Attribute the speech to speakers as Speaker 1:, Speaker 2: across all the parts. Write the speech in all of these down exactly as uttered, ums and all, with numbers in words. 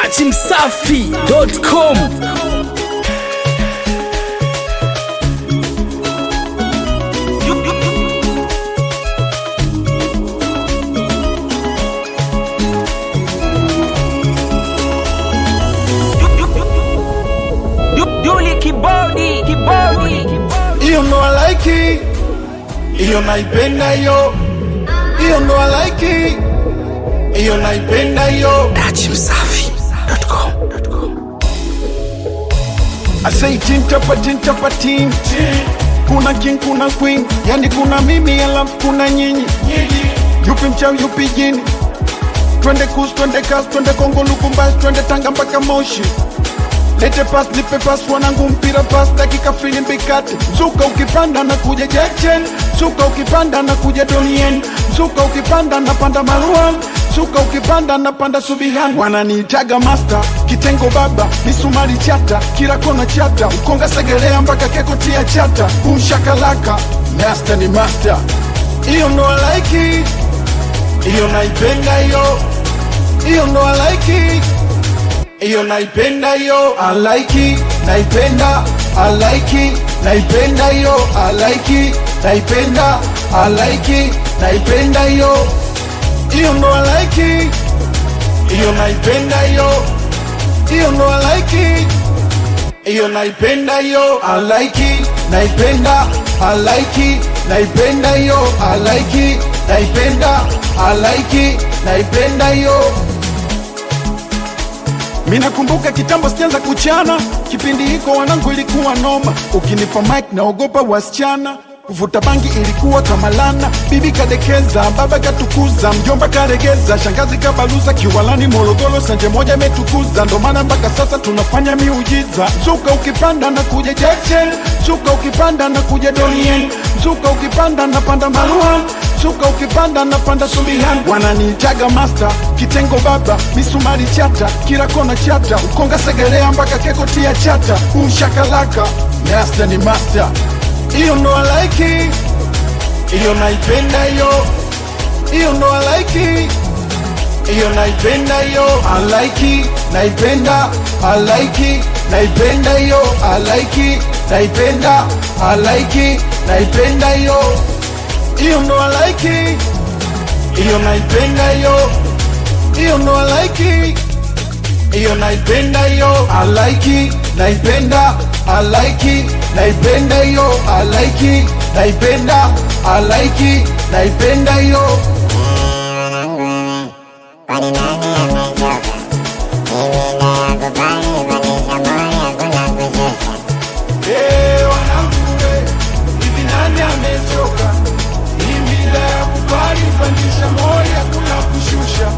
Speaker 1: dati msafi dot com.
Speaker 2: Kibodi, kibodi.
Speaker 3: Iyo no I like it. Iyo naipenda yo. Iyo no I like it. Iyo naipenda yo.
Speaker 1: dati msafi dot com.
Speaker 3: I say tin tapa tin tapa tin. Kuna king kuna queen. Yani kuna mimi alafu kuna nyinyi. Yupi mchao yupi jini. Twende kus twende kas twende Kongo Lukumbasi twende Tanga mpaka Moshi. Lete pass, nipe pass, wanangu mpira pass, dakika fili mbikate. Mzuka ukipanda na kuja Jackson, mzuka ukipanda na kuja Donien, mzuka ukipanda na panda Maruan, mzuka ukipanda na panda Subihan. Wananiitaga master, kitengo baba, misumari chata, kila kona chata, ukonga segelea mpaka keko tia chata, umshakalaka, master ni master. Iyo no I like it, iyo naipenda yo, iyo no I like it. Iyo naipenda yo, I like it, naipenda, I like it, naipenda yo, I like it, naipenda, I like it, naipenda yo. Iyo no I like it, iyo naipenda yo, iyo no I like it, iyo naipenda yo, I like it, naipenda, I like it, naipenda yo, I like it, naipenda, I like it, naipenda yo. Mina kumbuka kitambo sianza kuchana, kipindi hiko wanangu ilikuwa noma. Ukinipa mic naogopa wasichana, kuvuta bangi ilikuwa kama lana. Bibi kadekeza, baba katukuza, mjomba karegeza, shangazi kabaluza, Kiwalani Morogoro sanje moja metukuza. Ndo maana mpaka sasa tunafanya miujiza. Mzuka ukipanda na kuja Jackson, mzuka ukipanda na kuja Donien, mzuka ukipanda na panda Maruan, mzuka ukipanda na panda Subihan. Wananiitaga master, kitengo baba, misumari chata, kila kona chata, ukonga segelea mpaka keko tia chata, umshakalaka, master ni master. Iyo no I like it, iyo naipenda yo. Iyo no I like it, iyo naipenda yo. I like it, naipenda, I like it, naipenda yo. I like it, naipenda, I like it, naipenda yo. Iyo no I like it, iyo naipenda yo. Iyo no I like it, iyo naipenda yo. I like it, naipenda, I like it, naipenda yo. I like it, naipenda, I like it, naipenda yo.
Speaker 4: Kwani nani amechoka? Mimi nakubali manisha moyo hakuna kushusha.
Speaker 3: Eh, wanangu we, hivi nani amechoka? Hii mida ya kubali pandisha moyo hakuna kushusha.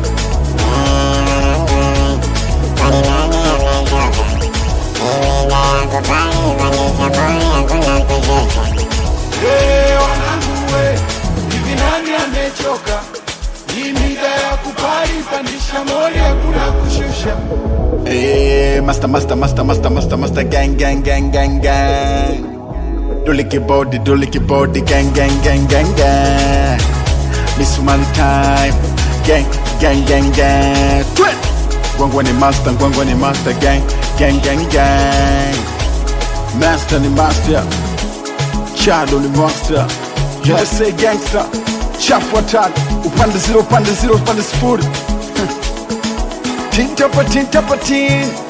Speaker 4: Kwani nani amechoka? Mimi nakubali manisha moyo hakuna kushusha.
Speaker 3: Eh, wanangu we, hivi nani amechoka? Hii mida ya kubali pandisha moyo hakuna kushusha. Eh, master, master, master, master, master, master, gang, gang, gang, gang, gang. Duliki body, duliki body, gang, gang, gang, gang, gang. Misumari time, gang, gang, gang, gang. Twit! Gwangwa ni master, gwangwa ni master, gang, gang, gang, gang. Master ni master, Chado ni master. U S A gangster, chafu watatu, upande zero, upande zero, upande sifuri. Tin tapa tin tapa tin.